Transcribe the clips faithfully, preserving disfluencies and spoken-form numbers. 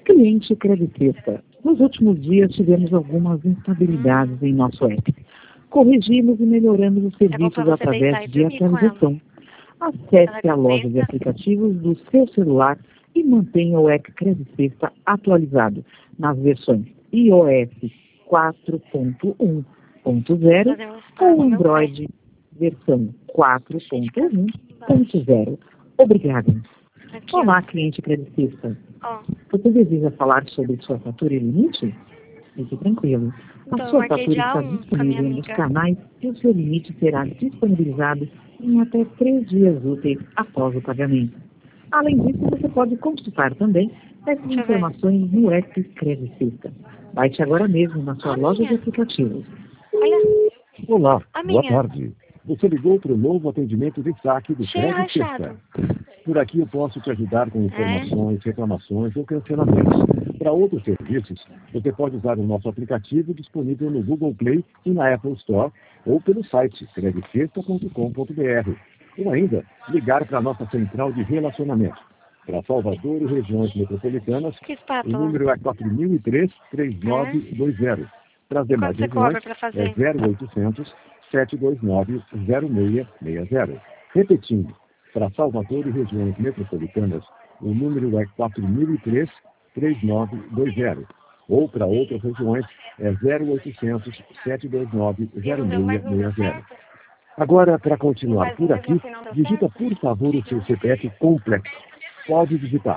Cliente Credicesta. Nos últimos dias tivemos algumas instabilidades em nosso app. Corrigimos e melhoramos os serviços através de atualização. Acesse a loja de aplicativos do seu celular e mantenha o app Credicesta atualizado nas versões iOS quatro ponto um ponto zero ou Android versão quatro ponto um ponto zero. Obrigada. Olá, cliente Credicesta. Você deseja falar sobre sua fatura e limite? Fique tranquilo. A sua fatura está disponível nos canais e o seu limite será disponibilizado em até três dias úteis após o pagamento. Além disso, você pode consultar também essas informações no app Credicesta. Baixe agora mesmo na sua loja de aplicativos. Olá, boa tarde. Você ligou para o novo atendimento de saque do Credicesta. Por aqui eu posso te ajudar com informações, reclamações ou cancelamentos. Para outros serviços, você pode usar o nosso aplicativo disponível no Google Play e na Apple Store ou pelo site credicesta ponto com ponto br. Ou ainda, ligar para a nossa central de relacionamento. Para Salvador e regiões metropolitanas, o número é quatro mil e três, três nove dois zero. Para as demais regiões, é zero oitocentos, sete dois nove, zero seis seis zero. Repetindo, para Salvador e regiões metropolitanas, o número é quatro mil e três, três nove dois zero. Ou para outras regiões, é zero oitocentos, sete dois nove, zero seis seis zero. Agora, para continuar por aqui, digita por favor o seu C P F completo. Pode digitar.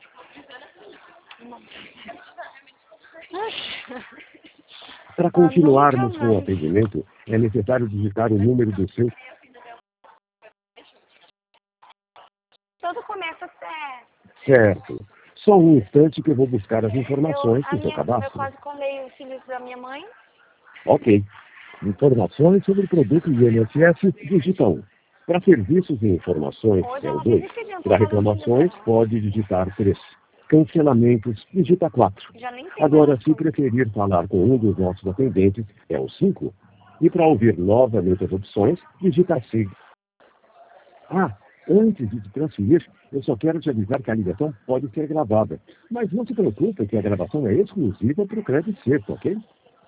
Para continuarmos com o atendimento, é necessário digitar o número do seu... Tudo começa certo. Certo. Só um instante que eu vou buscar as informações do seu cadastro. Eu quase colei os filhos da minha mãe. Ok. Informações sobre o produto I N S S, digita um. Para serviços e informações, é o dois. Para reclamações, pode digitar três. Cancelamentos, digita quatro. Agora, se preferir falar com um dos nossos atendentes, é o cinco. E para ouvir novamente as opções, digita seis. Ah, antes de te transferir, eu só quero te avisar que a ligação pode ser gravada. Mas não se preocupe que a gravação é exclusiva para o Credicesta, ok?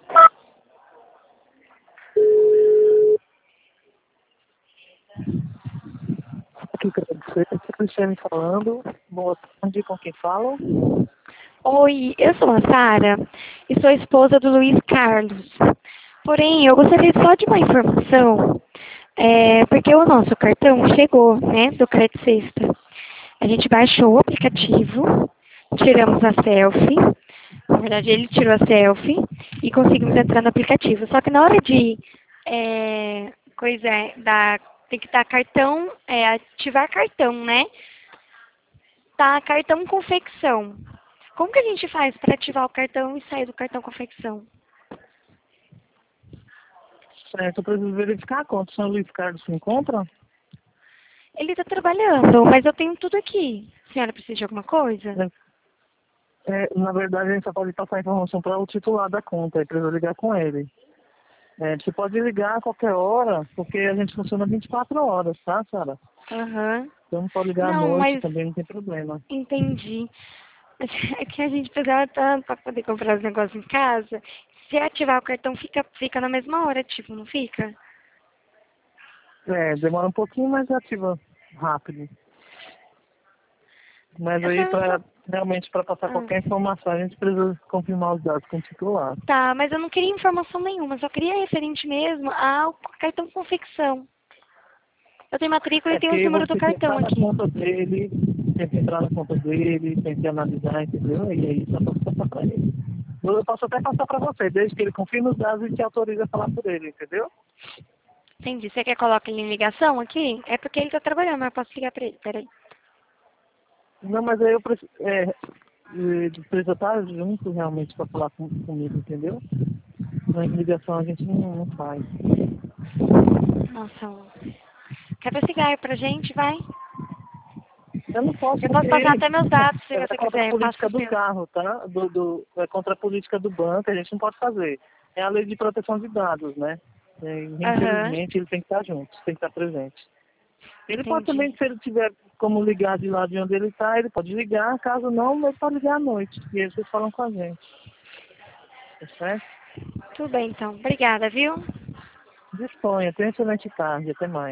Aqui, Credicesta, Cristiane falando. Boa tarde, com quem fala? Oi, eu sou a Sara e sou esposa do Luiz Carlos. Porém, eu gostaria só de uma informação, é, porque o nosso cartão chegou, né, do Credicesta. A gente baixou o aplicativo, tiramos a selfie, na verdade ele tirou a selfie e conseguimos entrar no aplicativo. Só que na hora de, é, coisa, da, tem que dar cartão, é, ativar cartão, né? Tá cartão confecção. Como que a gente faz para ativar o cartão e sair do cartão confecção? Certo, eu preciso verificar quanto o senhor Luiz Carlos se encontra. Ele está trabalhando, mas eu tenho tudo aqui. A senhora precisa de alguma coisa? É, na verdade, a gente só pode passar a informação para o titular da conta, é preciso ligar com ele. É, você pode ligar a qualquer hora, porque a gente funciona vinte e quatro horas, tá, Sara? Aham. Uhum. Então pode ligar não, à noite, mas... também não tem problema. Entendi. É que a gente precisava tanto para poder comprar os negócios em casa. Se ativar o cartão, fica, fica na mesma hora, tipo, não fica? É, demora um pouquinho, mas ativa rápido. Mas aí, pra, realmente, para passar ah. qualquer informação, a gente precisa confirmar os dados com o titular. Tá, mas eu não queria informação nenhuma, só queria referente mesmo ao cartão confecção. Eu tenho matrícula é e tenho o número do cartão aqui. Tem que entrar na conta dele, tem que entrar na conta dele, tem que analisar, entendeu? E aí só posso passar para ele. Eu posso até passar para você, desde que ele confirme os dados e te autorize a falar por ele, entendeu? Entendi. Você quer que eu coloque ele em ligação aqui? É porque ele está trabalhando, mas eu posso ligar para ele. Peraí. Não, mas aí eu preciso... É, precisa estar junto realmente para falar com, comigo, entendeu? Na ligação a gente não, não faz. Nossa, quer ligar pra gente, vai? Eu não posso. Eu posso passar até meus dados, se é você contra quiser. a política do carro, tá? Do, do, é contra a política do banco, a gente não pode fazer. É a lei de proteção de dados, né? É, infelizmente, uhum. Ele tem que estar junto, tem que estar presente. Ele Entendi. Pode também, se ele tiver como ligar de lá de onde ele está, ele pode ligar. Caso não, ele pode ligar à noite. E aí vocês falam com a gente. Tá certo? Tudo bem, então. Obrigada, viu? Disponha. Tenha uma excelente tarde. Até mais.